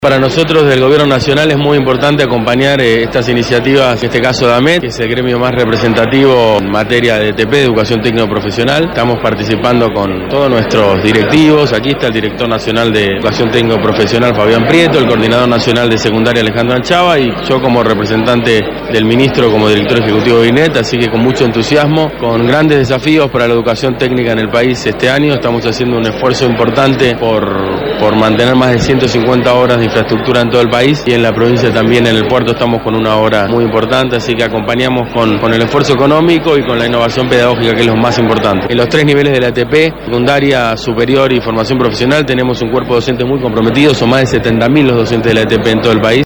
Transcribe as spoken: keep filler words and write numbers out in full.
Para nosotros del Gobierno Nacional es muy importante acompañar eh, estas iniciativas, en este caso de AMET, que es el gremio más representativo en materia de E T P, de Educación Técnico Profesional. Estamos participando con todos nuestros directivos. Aquí está el director nacional de Educación Técnico Profesional, Fabián Prieto, el coordinador nacional de secundaria, Alejandro Anchava, y yo como representante del ministro, como director ejecutivo de INET, así que con mucho entusiasmo, con grandes desafíos para la educación técnica en el país este año. Estamos haciendo un esfuerzo importante por, por mantener más de ciento cincuenta horas de infraestructura en todo el país, y en la provincia también, en el puerto, estamos con una obra muy importante, así que acompañamos con, con el esfuerzo económico y con la innovación pedagógica, que es lo más importante. En los tres niveles de la E T P, secundaria, superior y formación profesional, tenemos un cuerpo docente muy comprometido. Son más de setenta mil los docentes de la E T P en todo el país.